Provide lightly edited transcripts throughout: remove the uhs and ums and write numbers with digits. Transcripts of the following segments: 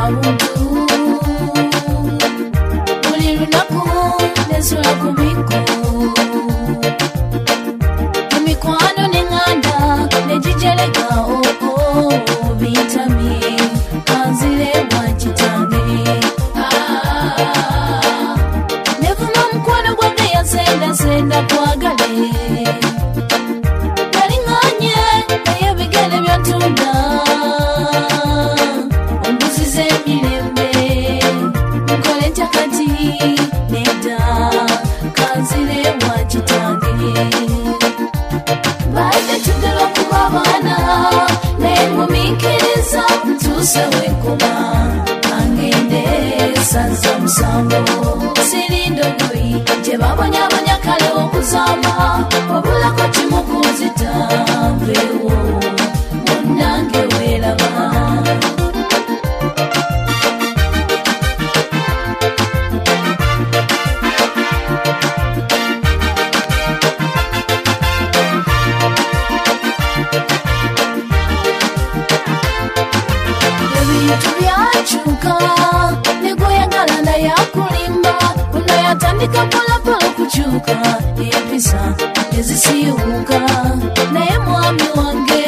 buntu buli lunaku nesula ku miko emikwano n'eŋŋanda negijereka bitami kanzire wa kitange nevuma mukwano gwange yasendasenda kwagale naliŋŋanye naye ebigere byatunda ombuziza emirembe nkole ntya kati nedda kanzire wa kitange baadde tuddala okuba abaana naye ngumiikiriza ntuuse wenkoma kangende sanza musango sirindogoyi gye babonyabonya kale okuzaama obulako kimu kunzita nveewo munnange weeraba tubyachunka negweyagala nayakulimba unayatandika polapola kuchuka empisa ezisiiwuka naye mwami wange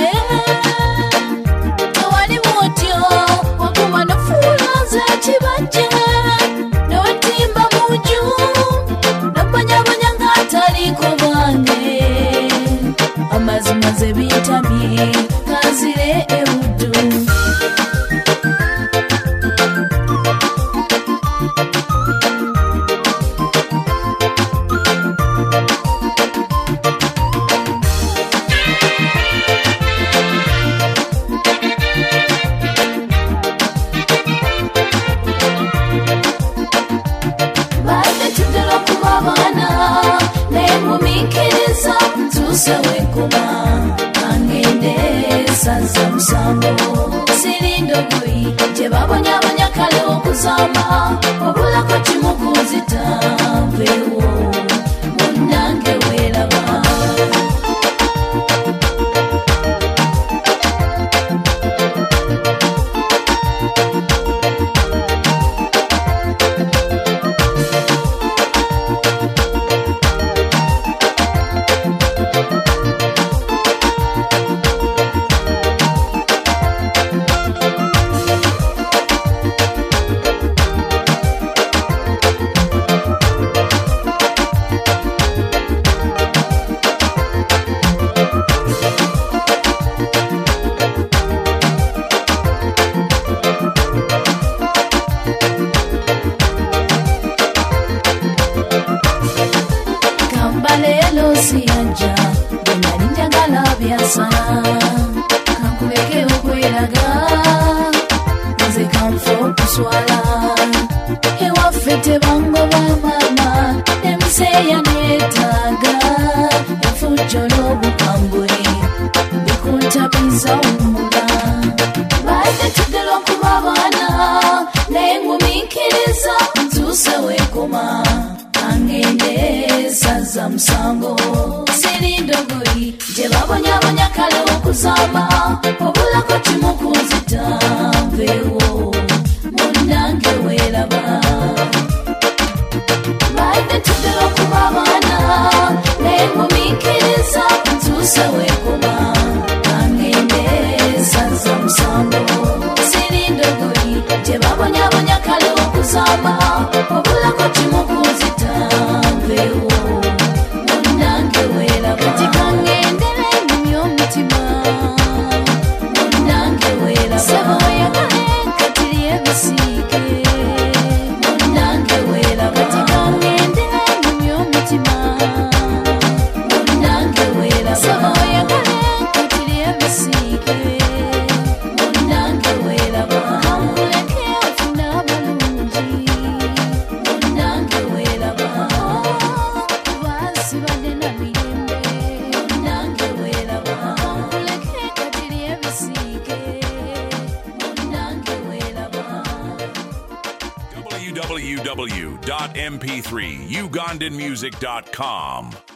tewali mwotyo waguma nofuulaza kibajja notimba muju nobanyabanya ngaataliko bange amazimaze bitamye kazire ewuddu wenkoma kangende sanza musango sirindogoyi gye babonyabonya kale okuzaama obulako kimu kunzita nveewo munnange weeraba lelo siyanja benali njagala byasana kankuleke okweraga nze kanfa okuswala ewaffe tebangoba mama emiseeya neetaaga efujjo n'obukambwe bikuntabiza omula baadde tuddala okuba abaana naye ngumiikiriza ntuuse weekoma kangende sanza musango sirindogoyi gye babonyabonya kale okuzaama obulako kimu kunzita nveewo munnange weeraba baadde tuddala okuba abaana naye ngumiikiriza ntuuse weekoma kangende sanza musango sirindogoyi gye babonyabonya kale okuzaama obulako kimu kunzita nveewo munnange weeraba kati kangendere nyumya omutima munnange weeraba saba oyagale katiri ebisiike munnange weeraba kati kangendere nyumya omutima munnange weeraba saba oyagale katiri ebisiike munnange weeraba kankuleke ofuna abalungi munnange weeraba basibadde na mirembe munnange weeraba kankuleke katiri ebisiike munnange weeraba www.mp3ugandanmusic.com